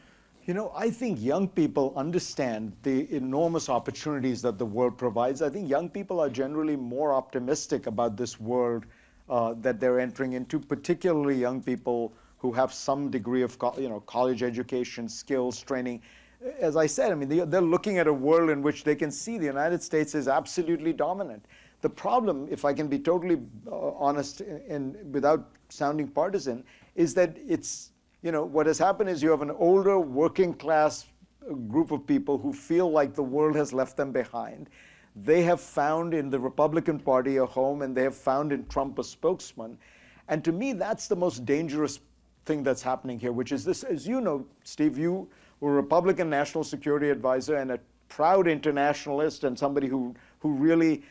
I think young people understand the enormous opportunities that the world provides. I think young people are generally more optimistic about this world that they're entering into, particularly young people who have some degree of college education, skills, training. As I said, I mean, they're looking at a world in which they can see the United States is absolutely dominant. The problem, if I can be totally honest and without sounding partisan, is that what has happened is you have an older working class group of people who feel like the world has left them behind. They have found in the Republican Party a home, and they have found in Trump a spokesman. And to me, that's the most dangerous thing that's happening here, which is this. As you know, Steve, you were a Republican National Security Advisor and a proud internationalist and somebody who really,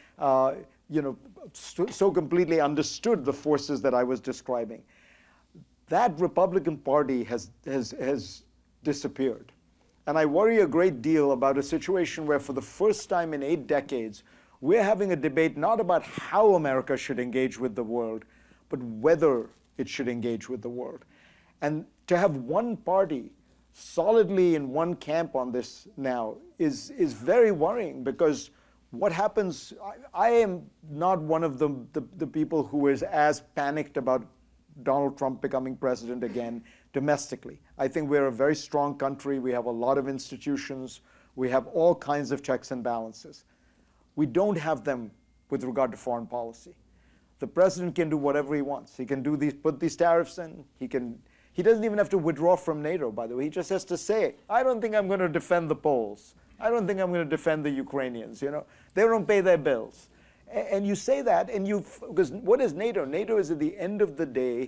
so completely understood the forces that I was describing. That Republican Party has disappeared. And I worry a great deal about a situation where for the first time in 8 decades, we're having a debate not about how America should engage with the world, but whether it should engage with the world. And to have one party solidly in one camp on this now is very worrying, because what happens, I am not one of the people who is as panicked about Donald Trump becoming president again domestically. I think we're a very strong country. We have a lot of institutions. We have all kinds of checks and balances. We don't have them with regard to foreign policy. The president can do whatever he wants. He can put these tariffs in. He doesn't even have to withdraw from NATO, by the way. He just has to say, I don't think I'm going to defend the Poles. I don't think I'm going to defend the Ukrainians. They don't pay their bills. And you say that, because what is NATO? NATO is at the end of the day,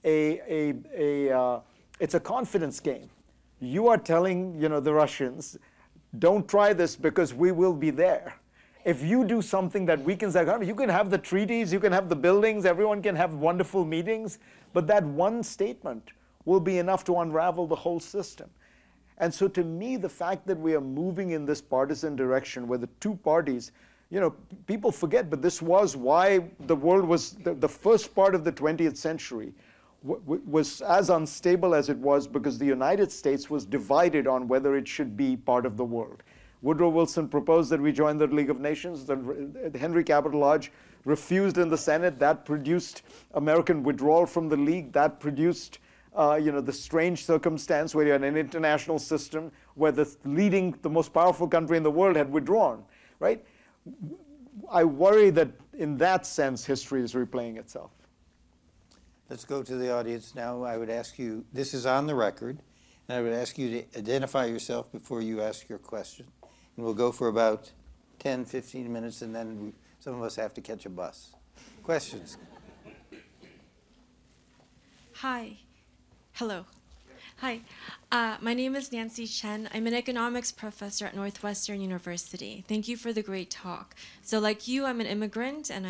it's a confidence game. You are telling, the Russians, don't try this because we will be there. If you do something that weakens that economy, you can have the treaties, you can have the buildings, everyone can have wonderful meetings, but that one statement will be enough to unravel the whole system. And so to me, the fact that we are moving in this partisan direction where the two parties, people forget, but this was why the world was, the first part of the 20th century was as unstable as it was because the United States was divided on whether it should be part of the world. Woodrow Wilson proposed that we join the League of Nations. The Henry Cabot Lodge refused in the Senate. That produced American withdrawal from the League. That produced the strange circumstance where you had an international system where the most powerful country in the world had withdrawn, right? I worry that in that sense, history is replaying itself. Let's go to the audience now. I would ask you, this is on the record, and I would ask you to identify yourself before you ask your question. And we'll go for about 10, 15 minutes, and then some of us have to catch a bus. Questions? Hi. Hello. Hi, my name is Nancy Chen. I'm an economics professor at Northwestern University. Thank you for the great talk. So like you, I'm an immigrant, and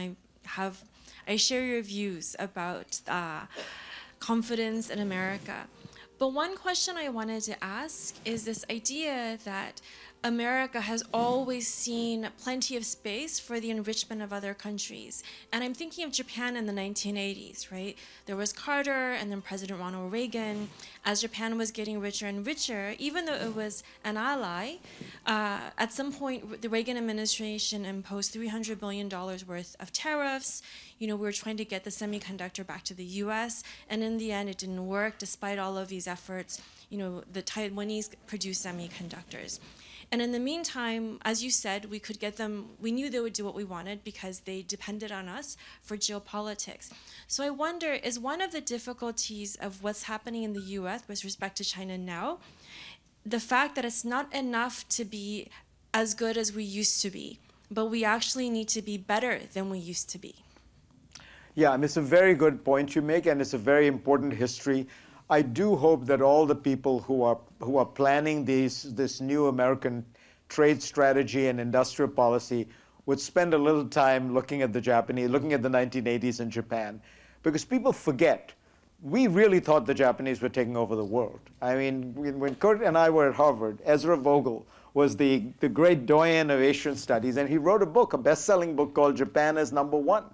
I share your views about confidence in America. But one question I wanted to ask is this idea that America has always seen plenty of space for the enrichment of other countries. And I'm thinking of Japan in the 1980s, right? There was Carter and then President Ronald Reagan. As Japan was getting richer and richer, even though it was an ally, at some point the Reagan administration imposed $300 billion worth of tariffs. You know, we were trying to get the semiconductor back to the US, and in the end it didn't work despite all of these efforts. You know, the Taiwanese produced semiconductors. And in the meantime, as you said, we could get them, we knew they would do what we wanted because they depended on us for geopolitics. So I wonder, is one of the difficulties of what's happening in the US with respect to China now, the fact that it's not enough to be as good as we used to be, but we actually need to be better than we used to be? Yeah, I mean, it's a very good point you make, and it's a very important history. I do hope that all the people who are planning this new American trade strategy and industrial policy would spend a little time looking at the 1980s in Japan, because people forget. We really thought the Japanese were taking over the world. I mean, when Kurt and I were at Harvard, Ezra Vogel was the great doyen of Asian studies, and he wrote a book, a best-selling book called Japan is Number One.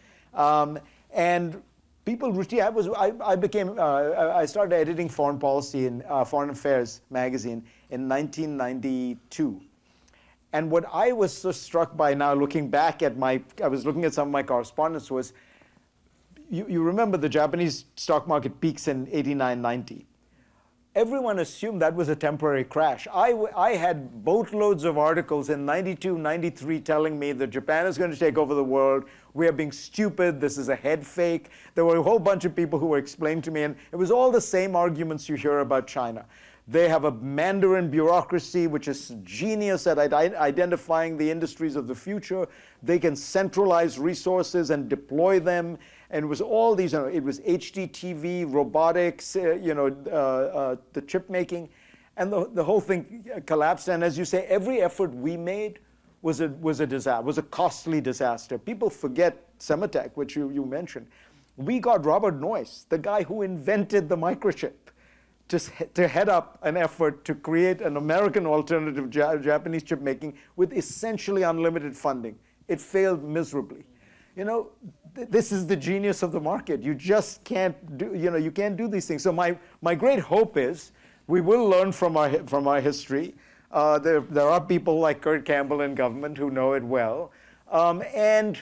And people routinely, I started editing foreign policy in Foreign Affairs magazine in 1992. And what I was so struck by now, looking back at I was looking at some of my correspondence, was you remember the Japanese stock market peaks in 89, 90. Everyone assumed that was a temporary crash. I had boatloads of articles in 92, 93 telling me that Japan is going to take over the world. We are being stupid. This is a head fake. There were a whole bunch of people who were explaining to me, and it was all the same arguments you hear about China. They have a Mandarin bureaucracy, which is genius at identifying the industries of the future. They can centralize resources and deploy them. And it was all these, it was HDTV, robotics, the chip making, and the whole thing collapsed. And as you say, every effort we made was a disaster, was a costly disaster. People forget Sematech, which you mentioned. We got Robert Noyce, the guy who invented the microchip, to head up an effort to create an American alternative Japanese chip making with essentially unlimited funding. It failed miserably. This is the genius of the market. You just can't do, you can't do these things. So my great hope is we will learn from our history. There are people like Kurt Campbell in government who know it well. And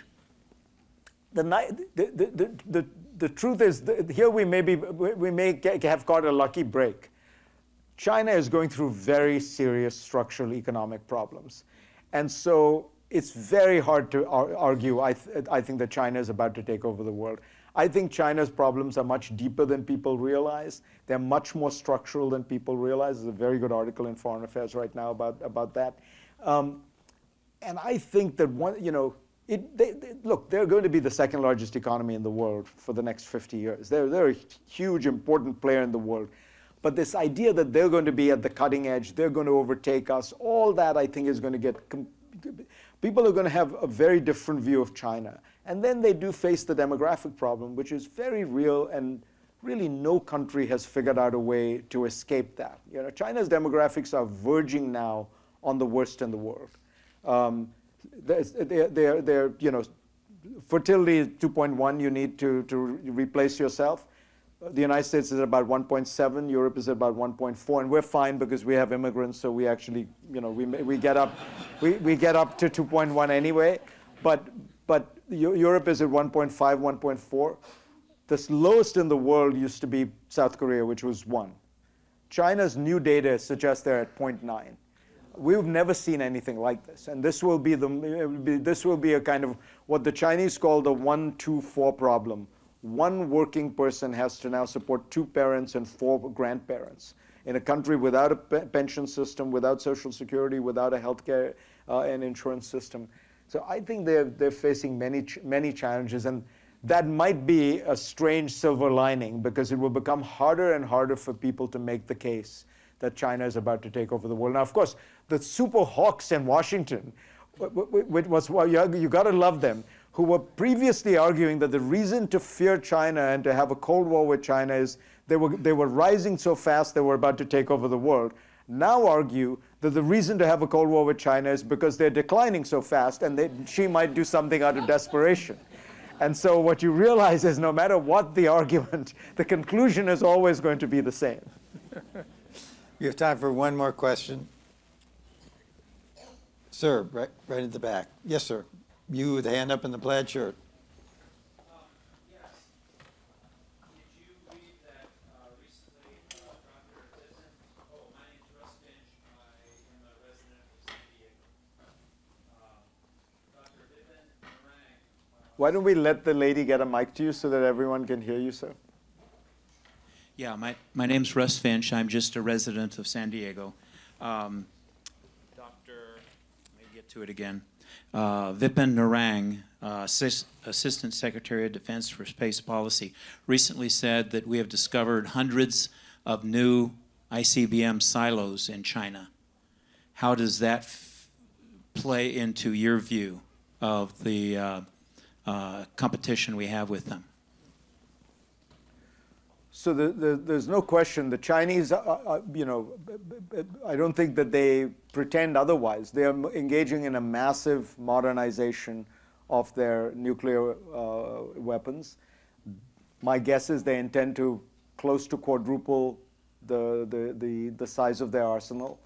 the truth is, here we may have caught a lucky break. China is going through very serious structural economic problems. And so it's very hard to argue, I think, that China is about to take over the world. I think China's problems are much deeper than people realize. They're much more structural than people realize. There's a very good article in Foreign Affairs right now about that. And I think that look, they're going to be the second largest economy in the world for the next 50 years. They're a huge, important player in the world. But this idea that they're going to be at the cutting edge, they're going to overtake us, all that I think is going to get, people are going to have a very different view of China. And then they do face the demographic problem, which is very real, and really no country has figured out a way to escape that. China's demographics are verging now on the worst in the world. Fertility is 2.1, you need to replace yourself. The United States is about 1.7, Europe is about 1.4, and we're fine because we have immigrants, so we actually, we get up to 2.1 anyway. But Europe is at 1.5, 1.4. The lowest in the world used to be South Korea, which was 1. China's new data suggests they're at 0.9. We've never seen anything like this, and this will be a kind of what the Chinese call the 1-2-4 problem. One working person has to now support 2 parents and 4 grandparents in a country without a pension system, without Social Security, without a healthcare and insurance system. So I think they're facing many challenges, and that might be a strange silver lining, because it will become harder and harder for people to make the case that China is about to take over the world. Now, of course, the super hawks in Washington, well, you got to love them, who were previously arguing that the reason to fear China and to have a Cold War with China is they were rising so fast they were about to take over the world, now argue that the reason to have a Cold War with China is because they're declining so fast and she might do something out of desperation. And so what you realize is no matter what the argument, the conclusion is always going to be the same. You have time for one more question. Sir, right at the back. Yes, sir. You with the hand up in the plaid shirt. Yes. Did you read that recently Dr. Vincent, my name is Russ Finch, I am a resident of San Diego. Dr. Vipin Narang. Why don't we let the lady get a mic to you so that everyone can hear you, sir? Yeah, my name's Russ Finch. I'm just a resident of San Diego. Let me get to it again. Vipin Narang, Assistant Secretary of Defense for Space Policy, recently said that we have discovered hundreds of new ICBM silos in China. How does that play into your view of the competition we have with them? So there's no question the Chinese, I don't think that they pretend otherwise. They are engaging in a massive modernization of their nuclear weapons. My guess is they intend to close to quadruple the size of their arsenal.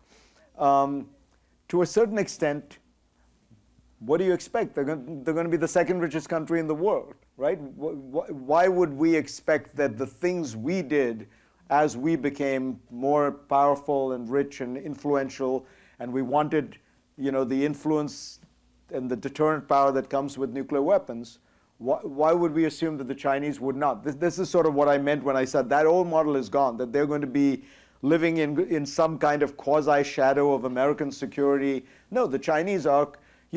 To a certain extent, what do you expect? They're going to be the second richest country in the world, right? Why would we expect that the things we did as we became more powerful and rich and influential, and we wanted, the influence and the deterrent power that comes with nuclear weapons, why would we assume that the Chinese would not? This is sort of what I meant when I said that old model is gone, that they're going to be living in some kind of quasi-shadow of American security. No, the Chinese are,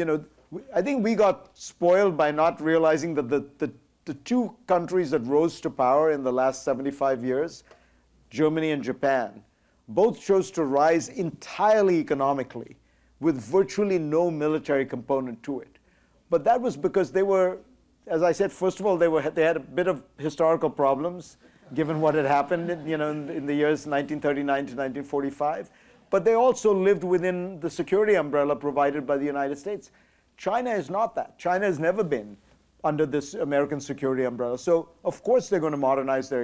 I think we got spoiled by not realizing that the two countries that rose to power in the last 75 years, Germany and Japan, both chose to rise entirely economically with virtually no military component to it. But that was because they were, as I said, first of all, they had a bit of historical problems given what had happened in the years 1939 to 1945. But they also lived within the security umbrella provided by the United States. China is not that. China has never been under this American security umbrella. So of course they're going to modernize their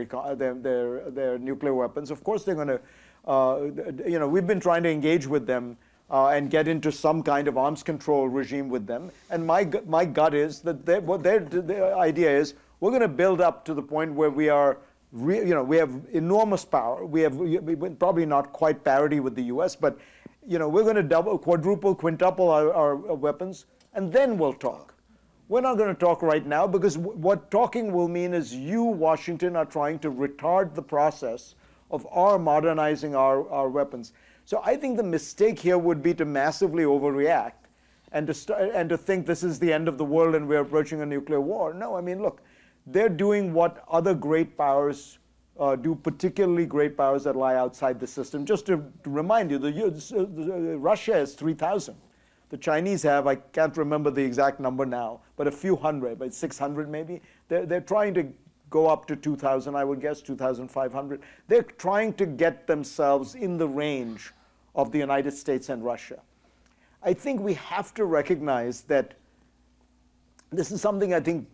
nuclear weapons. Of course they're going to, we've been trying to engage with them and get into some kind of arms control regime with them. And my gut is that their idea is we're going to build up to the point where we are, we have enormous power. We're probably not quite parity with the U.S., but we're going to double, quadruple, quintuple our weapons, and then we'll talk. We're not going to talk right now because what talking will mean is you, Washington, are trying to retard the process of our modernizing our weapons. So I think the mistake here would be to massively overreact and to think this is the end of the world and we're approaching a nuclear war. No, I mean, look, they're doing what other great powers do, particularly great powers that lie outside the system. Just to remind you, Russia has 3,000. The Chinese have, I can't remember the exact number now, but a few hundred, but 600 maybe. They're trying to go up to 2,000, I would guess, 2,500. They're trying to get themselves in the range of the United States and Russia. I think we have to recognize that this is something I think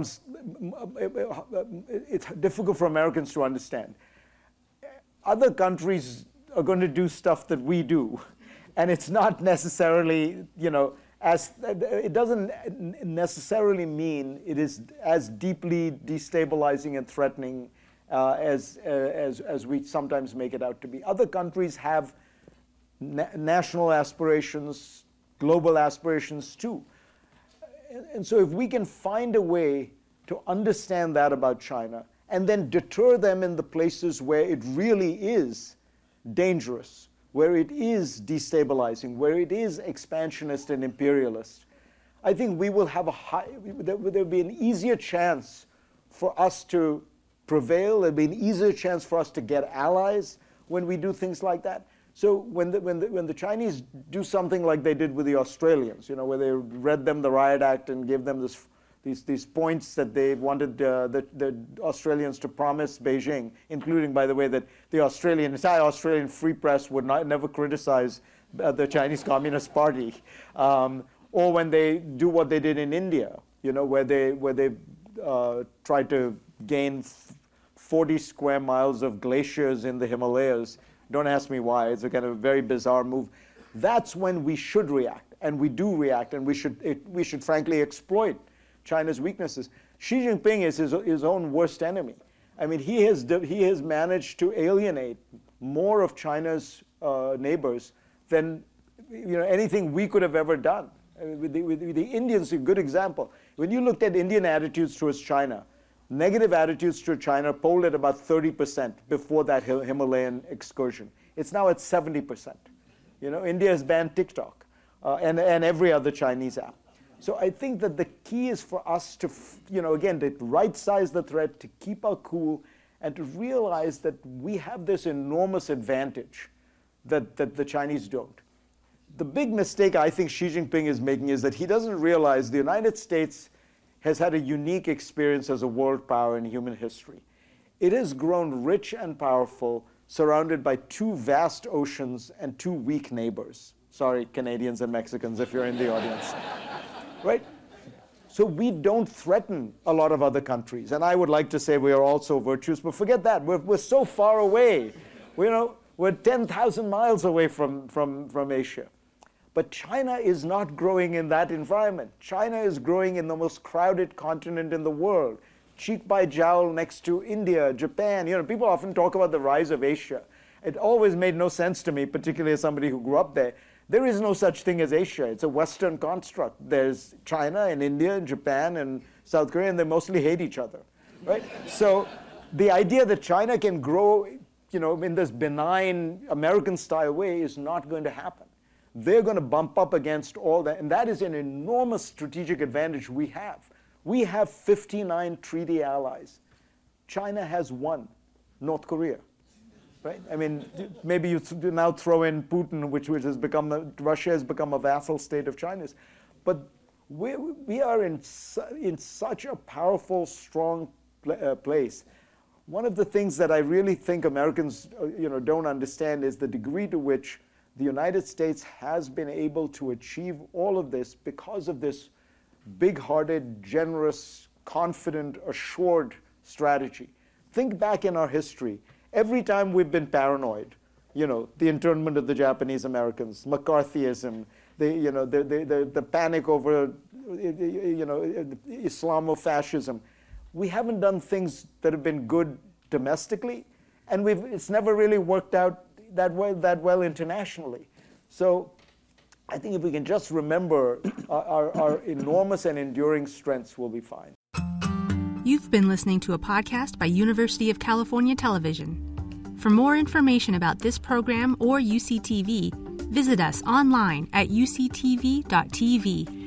it's difficult for Americans to understand. Other countries are going to do stuff that we do. And it's not necessarily, it doesn't necessarily mean it is as deeply destabilizing and threatening as we sometimes make it out to be. Other countries have national aspirations, global aspirations too. And so if we can find a way to understand that about China and then deter them in the places where it really is dangerous, where it is destabilizing, where it is expansionist and imperialist, I think we will have there'll be an easier chance for us to prevail. It'll be an easier chance for us to get allies when we do things like that. So when the Chinese do something like they did with the Australians, where they read them the Riot Act and gave them these points that they wanted the Australians to promise Beijing, including, by the way, that the entire Australian free press would never criticize the Chinese Communist Party, or when they do what they did in India, where they tried to gain 40 square miles of glaciers in the Himalayas. Don't ask me why. It's a kind of very bizarre move. That's when we should react, and we do react, and we should frankly exploit China's weaknesses. Xi Jinping is his own worst enemy. I mean, he has managed to alienate more of China's neighbors than anything we could have ever done. With the Indians, a good example. When you looked at Indian attitudes towards China, negative attitudes toward China polled at about 30% before that Himalayan excursion. It's now at 70%. India has banned TikTok and every other Chinese app. So I think that the key is for us to, again, to right-size the threat, to keep our cool, and to realize that we have this enormous advantage that the Chinese don't. The big mistake I think Xi Jinping is making is that he doesn't realize the United States has had a unique experience as a world power in human history. It has grown rich and powerful, surrounded by two vast oceans and two weak neighbors. Sorry, Canadians and Mexicans, if you're in the audience. Right? So we don't threaten a lot of other countries. And I would like to say we are also virtuous, but forget that. We're so far away. We're 10,000 miles away from Asia. But China is not growing in that environment. China is growing in the most crowded continent in the world, cheek by jowl next to India, Japan. People often talk about the rise of Asia. It always made no sense to me, particularly as somebody who grew up there. There is no such thing as Asia. It's a Western construct. There's China and India and Japan and South Korea, and they mostly hate each other, right? So the idea that China can grow, in this benign American-style way is not going to happen. They're going to bump up against all that, and that is an enormous strategic advantage we have. We have 59 treaty allies. China has one, North Korea. Right? I mean, maybe you now throw in Putin, which has become Russia has become a vassal state of China's, but we are in such a powerful, strong place. One of the things that I really think Americans, don't understand is the degree to which the United States has been able to achieve all of this because of this big-hearted, generous, confident, assured strategy. Think back in our history. Every time we've been paranoid, the internment of the Japanese Americans, McCarthyism, the panic over, Islamofascism, we haven't done things that have been good domestically, and it's never really worked out that well internationally. So I think if we can just remember our enormous and enduring strengths, we'll be fine. You've been listening to a podcast by University of California Television. For more information about this program or UCTV, visit us online at uctv.tv